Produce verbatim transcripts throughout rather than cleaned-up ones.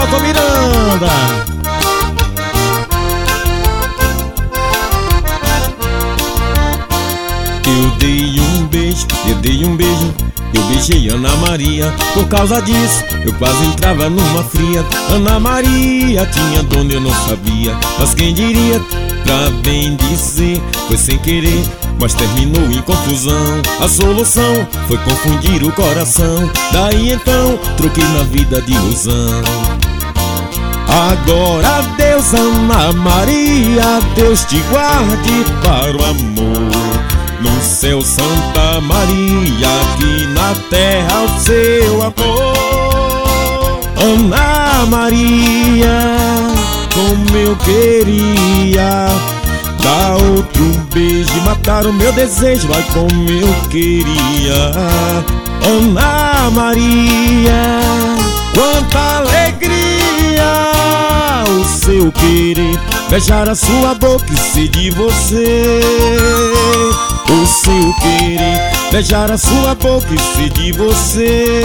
forró com Miranda. Eu dei um beijo, eu dei um beijo, eu beijei Ana Maria. Por causa disso, eu quase entrava numa fria. Ana Maria tinha dono, eu não sabia. Mas quem diria, pra bem dizer, foi sem querer, mas terminou em confusão. A solução foi confundir o coração. Daí então, troquei na vida de ilusão. Agora Deus, Ana Maria, Deus te guarde para o amor. No céu, Santa Maria, aqui na terra o seu amor. Ana Maria, como eu queria dar outro beijo e matar o meu desejo, ai como eu queria. Ana Maria, quanta alegria o seu querer, beijar a sua boca e ser de você. O seu querer, beijar a sua boca e ser de você.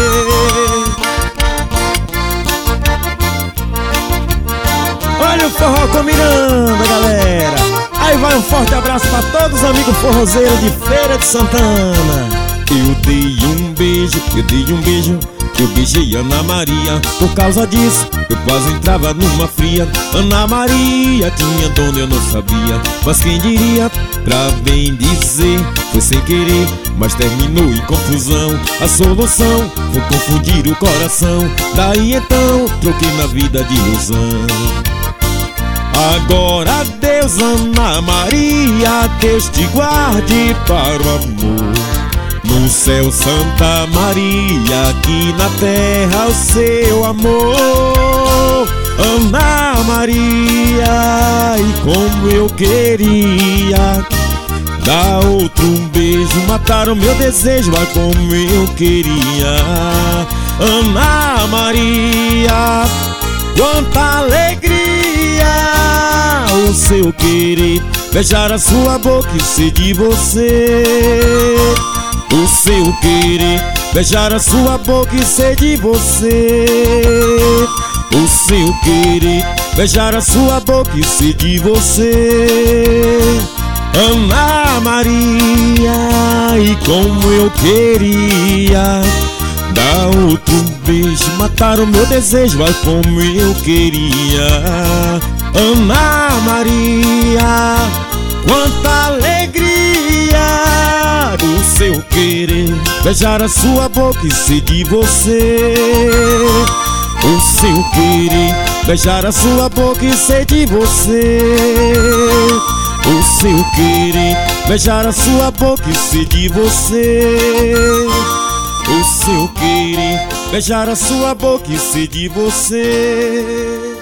Olha o forró com Miranda, galera. Aí vai um forte abraço pra todos os amigos forrozeiros de Feira de Santana. Eu dei um beijo, eu dei um beijo, eu beijei Ana Maria. Por causa disso, eu quase entrava numa fria. Ana Maria tinha dono, eu não sabia. Mas quem diria, pra bem dizer, foi sem querer, mas terminou em confusão. A solução foi confundir o coração. Daí então, troquei na vida de ilusão. Agora Deus, Ana Maria, Deus te guarde para o amor. No céu, Santa Maria, aqui na terra o seu amor. Ana Maria, e como eu queria dar outro beijo, matar o meu desejo, ai como eu queria. Ana Maria, quanta alegria o seu querer, beijar a sua boca e ser de você. O seu querer, beijar a sua boca e ser de você. O seu querer, beijar a sua boca e ser de você. Ana Maria, e como eu queria dar outro beijo, matar o meu desejo, ai como eu queria. Ana Maria, quanta alegria o seu querer, beijar a sua boca e ser de você. O seu querer, beijar a sua boca e ser de você. O seu querer, beijar a sua boca e ser de você. O seu querer, beijar a sua boca e ser de você.